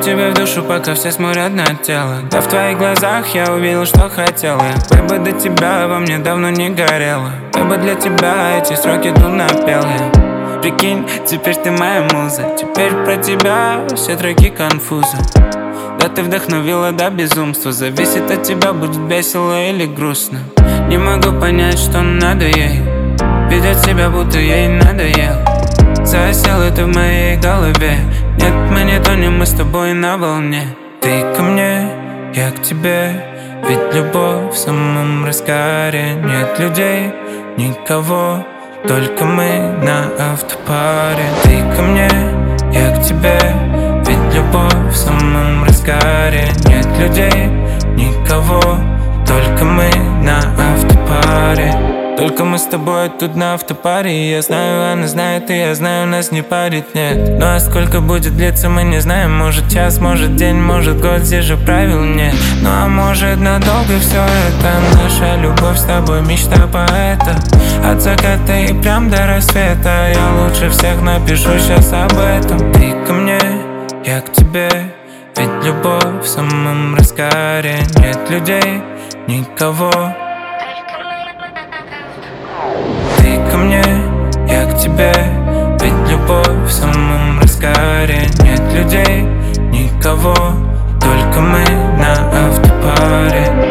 тебе в душу, пока все смотрят на тело. Да в твоих глазах я увидел, что хотел я. Бэйба, до тебя во мне давно не горело. Бэйба, для тебя эти строки тут напел я. Прикинь, теперь ты моя муза. Теперь про тебя все треки конфузы. Да ты вдохновила до безумства. Зависит от тебя, будет весело или грустно. Не могу понять, что надо ей. Ведет себя, будто ей надоел. Засела ты в моей голове. Нет, мы не тонем, мы с тобой на волне. Ты ко мне, я к тебе. Ведь любовь в самом разгаре. Нет людей, никого, только мы на автопаре. Ты ко мне, я к тебе. Ведь любовь в самом разгаре. Нет людей, никого, только мы на автопаре. Только мы с тобой тут на автопаре. Я знаю, она знает, и я знаю, нас не парит, нет. Ну а сколько будет длиться, мы не знаем. Может час, может день, может год, здесь же правил нет. Ну а может надолго все это. Наша любовь с тобой, мечта поэта. От заката и прям до рассвета. Я лучше всех напишу сейчас об этом. Ты ко мне, я к тебе. Ведь любовь в самом разгаре. Нет людей, никого. Ты ко мне, я к тебе. Ведь любовь в самом разгаре. Нет людей, никого, только мы на автопаре.